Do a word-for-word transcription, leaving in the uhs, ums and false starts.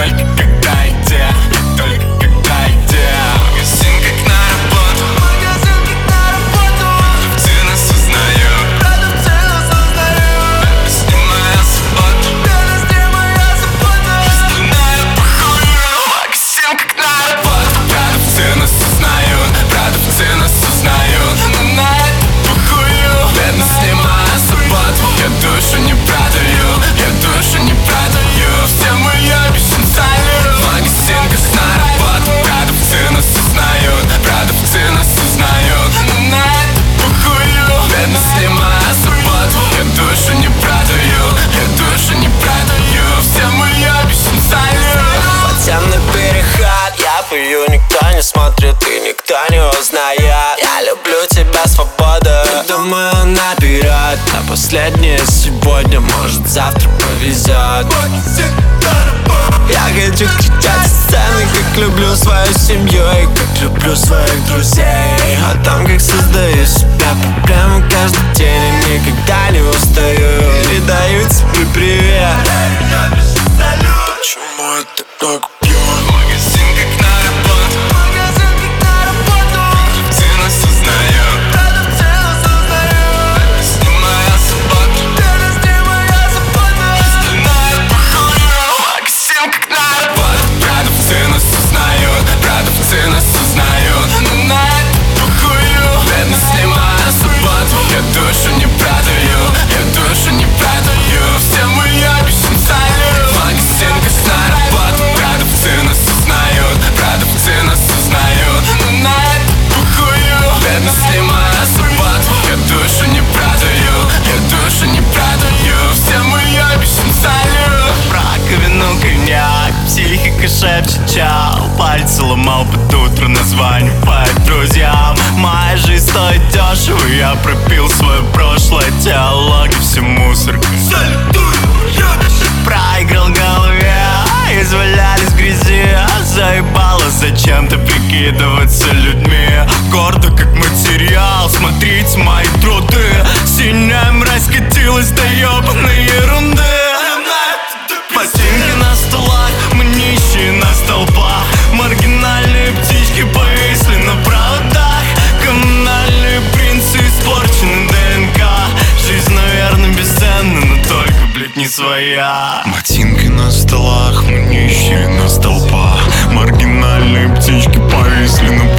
Только когда и где, только когда и где. Магазин как на работу, магазин как на работу. Продавцы нас узнают, продавцы нас узнают. Без них моя суббота, без них моя суббота. Остальная похую. Магазин как на работу, продавцы нас узнают, продавцы нас узнают. Но на это похую. Бедность не моя суббота. Я душу не продаю, я душу не продаю. Все мои обещания. Магазин как на работу, продавцы нас узнают, продавцы нас узнают. Но на это похую. Бедность не моя суббота. Я душу не продаю, я душу не продаю. Все мои обещания. Подземный переход, я пою, никто не смотрит и никто не узнает. Я люблю тебя, свобода. Думаю наперед, на последнее сегодня, может завтра повезет. Я хочу кричать сцены, как люблю свою семью и как люблю своих друзей. О том, как создаю себя проблемы каждый день и никогда не устаю. Передаю тебе привет. Почему это так бьет? Магазин как на работу, магазин как на работу. Продавцы нас узнают, продавцы нас узнают. Без них моя суббота, без них моя суббота. Остальная похую. Магазин как на работу, продавцы нас узнают, продавцы нас узнают. Но на это похую. Бедность не моя суббота. Я душу не продаю, я душу не продаю. Все мои обещания. Магазин как на работу, продавцы нас узнают, продавцы нас узнают. Но на это похую. Бедность не моя суббота. Я душу не продаю, я душу не продаю. Все мои обещания. В раковину коньяк, психика шепчет чал. Пальцы ломал под утро, названивает друзьям. Моя жизнь стоит дешево, я пропил свое прошлое. Диалоги, все мусорка. Проиграл в голове, извалялись в грязи. Заебало зачем-то прикидываться людьми. Гордо как материал, смотрите мои труды. Синяя мразь катилась до ебаной ерунды. Ботинки на столах, мы нищие на столбах. Маргинальные птички повисли на проводах. Коммунальные принцы испорчены ДНК. Жизнь, наверное, бесценна, но только, блядь, не своя. Ботинки на столах, мы нищие на столбах. Маргинальные птички повисли на